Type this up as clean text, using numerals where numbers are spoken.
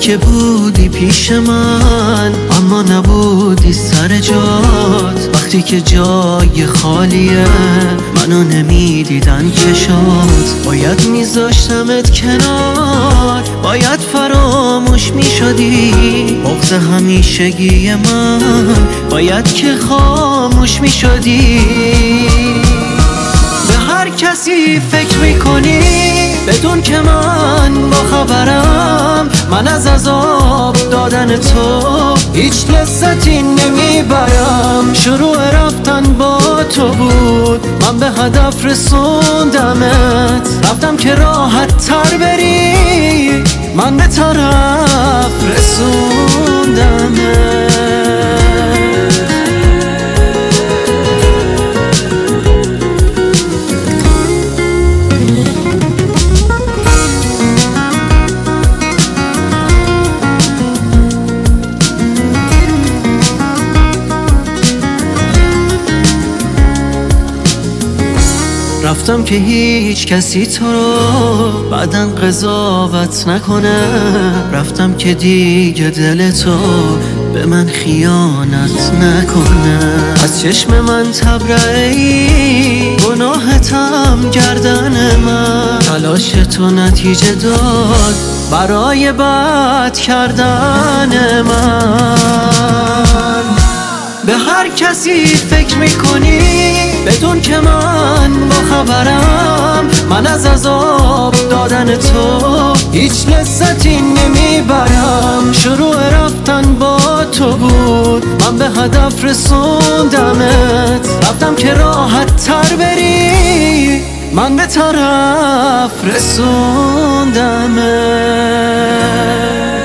که بودی پیش من اما نبودی سر جات، وقتی که جای خالیه منو نمیدیدن چشات. باید میذاشتمت کنار، باید فراموش میشدی، بغض همیشگی من باید که خاموش میشدی. به هر کسی فکر میکنی بدون که من با خبرم، من از عذاب دادن تو هیچ لذتی نمیبرم. شروع رفتن با تو بود، من به هدف رسوندمت، رفتم که راحت تر بری، من به طرف رسوندمت. رفتم که هیچ کسی تو رو بعداً قضاوت نکنه، رفتم که دیگه دل تو به من خیانت نکنه. از چشم من تبرئه‌ای، گناهتم گردن من، تلاش تو نتیجه داد برای بد کردن من. به هر کسی فکر میکنی بدون که من با خبرم، من از عذاب دادن تو هیچ لذتی نمیبرم. شروع رفتن با تو بود، من به هدف رسوندمت، رفتم که راحت تر بری، من به طرف رسوندمت.